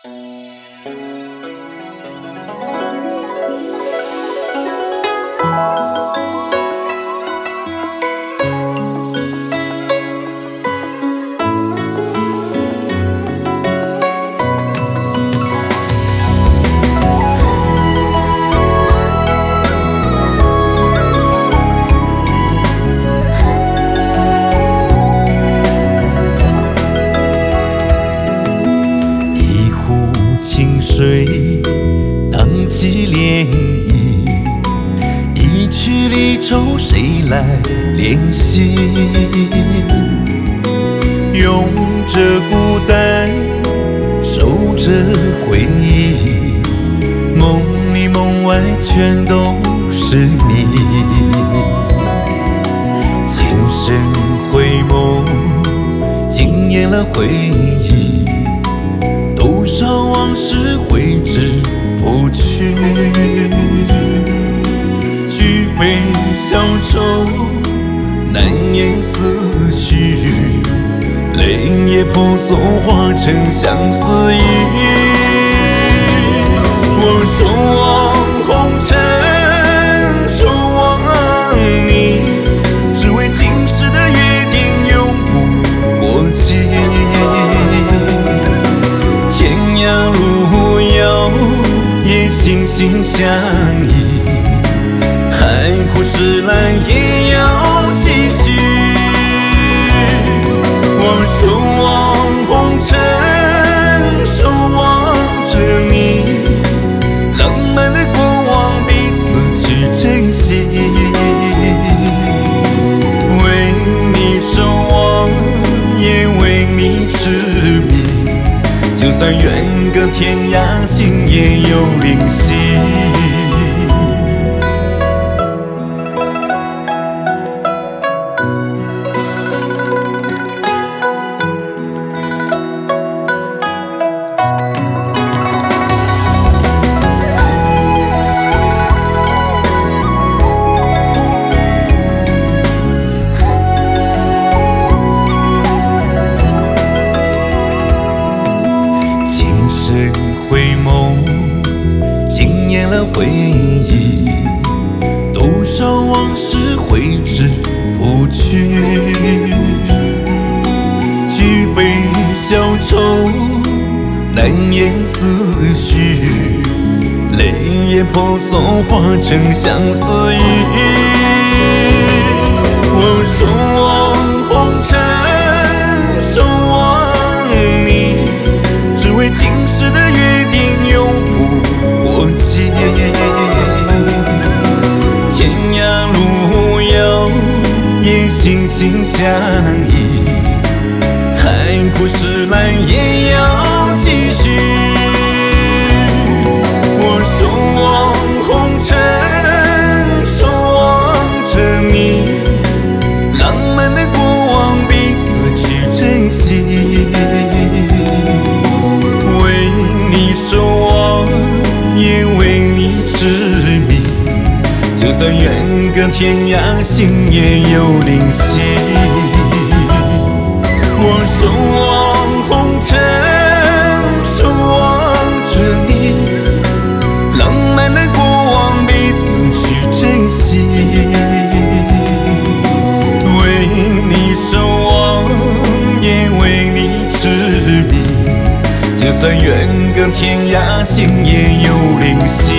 清水荡起涟漪，一曲离愁谁来怜惜？拥着孤单，守着回忆，梦里梦外全都是你。情深回眸，惊艳了回忆，多少往事挥之不去，举杯消愁，难言思绪，泪也婆娑化成相思雨。我守望红尘，守望你，只为今世的约定永不过期。天涯路遥，也心心相依，海枯石烂也要继续。我守望红尘，守望着你，浪漫的过往彼此去珍惜。为你守望，也为你痴迷，就算远隔天涯，心也有灵犀。回眸，惊艳了回忆，多少往事挥之不去，举杯消愁，难言思绪，泪也婆娑化成相思雨。我守望红尘，守望你，只为今世的约定永不过期。天涯路遥，也心心相依，海枯石烂也要继续。我守望红尘，守望着你，浪漫的过往彼此去珍惜。守望，也为你痴迷，就算远隔天涯，心也有灵犀。我守望红尘，守望着你，浪漫的过往彼此去珍惜。为你守望，也为你痴迷，就算远隔天涯，心也有灵犀。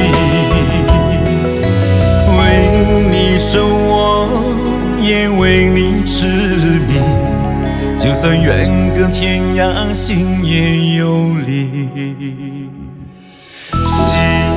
为你守望，也为你痴迷，就算远隔天涯，心也有灵犀。